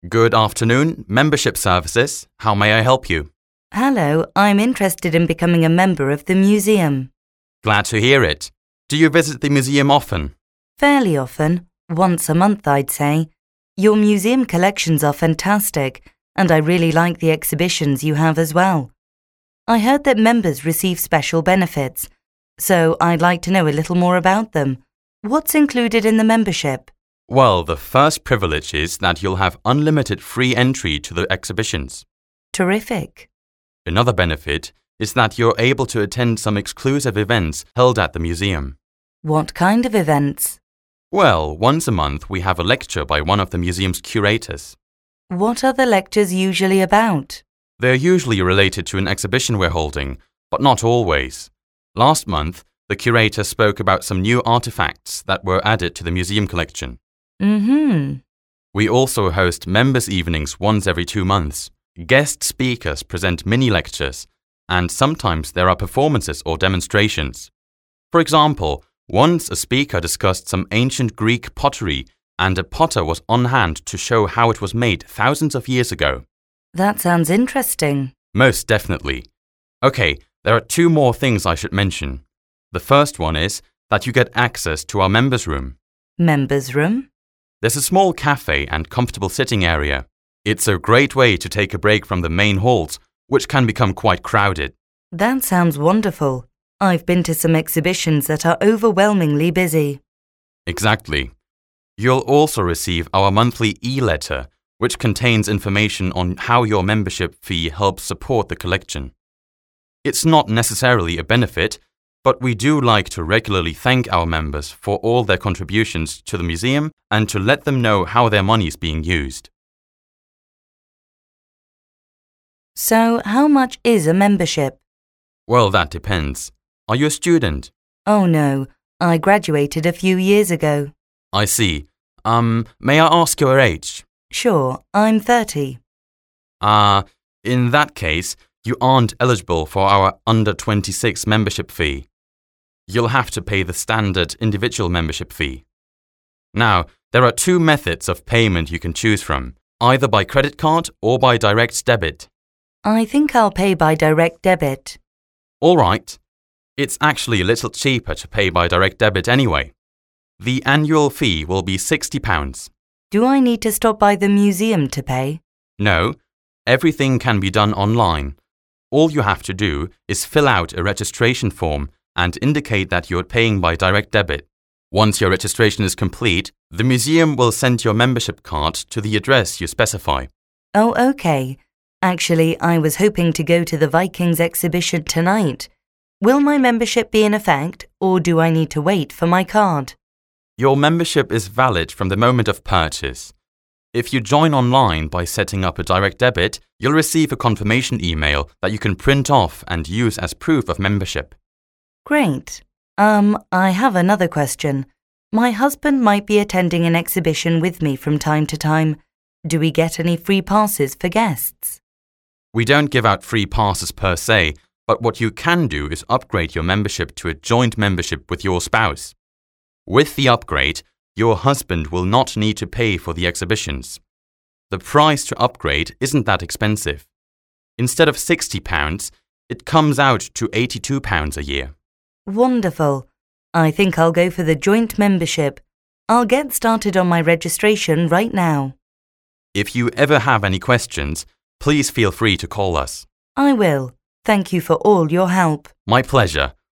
Good afternoon, Membership Services. How may I help you? Hello, I'm interested in becoming a member of the museum. Glad to hear it. Do you visit the museum often? Fairly often, once a month I'd say. Your museum collections are fantastic, and I really like the exhibitions you have as well. I heard that members receive special benefits, so I'd like to know a little more about them. What's included in the membership? Well, the first privilege is that you'll have unlimited free entry to the exhibitions. Terrific. Another benefit is that you're able to attend some exclusive events held at the museum. What kind of events? Well, once a month we have a lecture by one of the museum's curators. What are the lectures usually about? They're usually related to an exhibition we're holding, but not always. Last month, the curator spoke about some new artifacts that were added to the museum collection. We also host members' evenings once every 2 months. Guest speakers present mini-lectures, and sometimes there are performances or demonstrations. For example, once a speaker discussed some ancient Greek pottery, and a potter was on hand to show how it was made thousands of years ago. That sounds interesting. Most definitely. Okay, there are 2 more things I should mention. The first one is that you get access to our members' room. Members' room? There's a small cafe and comfortable sitting area. It's a great way to take a break from the main halls, which can become quite crowded. That sounds wonderful. I've been to some exhibitions that are overwhelmingly busy. Exactly. You'll also receive our monthly e-letter, which contains information on how your membership fee helps support the collection. It's not necessarily a benefit, but we do like to regularly thank our members for all their contributions to the museum and to let them know how their money is being used. So, how much is a membership? Well, that depends. Are you a student? Oh no, I graduated a few years ago. I see. May I ask your age? Sure, I'm 30. In that case, you aren't eligible for our under 26 membership fee. You'll have to pay the standard individual membership fee. Now, there are 2 methods of payment you can choose from, either by credit card or by direct debit. I think I'll pay by direct debit. All right. It's actually a little cheaper to pay by direct debit anyway. The annual fee will be £60. Do I need to stop by the museum to pay? No, everything can be done online. All you have to do is fill out a registration form and indicate that you're paying by direct debit. Once your registration is complete, the museum will send your membership card to the address you specify. Oh, okay. Actually, I was hoping to go to the Vikings exhibition tonight. Will my membership be in effect, or do I need to wait for my card? Your membership is valid from the moment of purchase. If you join online by setting up a direct debit, you'll receive a confirmation email that you can print off and use as proof of membership. Great. I have another question. My husband might be attending an exhibition with me from time to time. Do we get any free passes for guests? We don't give out free passes per se, but what you can do is upgrade your membership to a joint membership with your spouse. With the upgrade, your husband will not need to pay for the exhibitions. The price to upgrade isn't that expensive. Instead of £60, it comes out to £82 a year. Wonderful. I think I'll go for the joint membership. I'll get started on my registration right now. If you ever have any questions, please feel free to call us. I will. Thank you for all your help. My pleasure.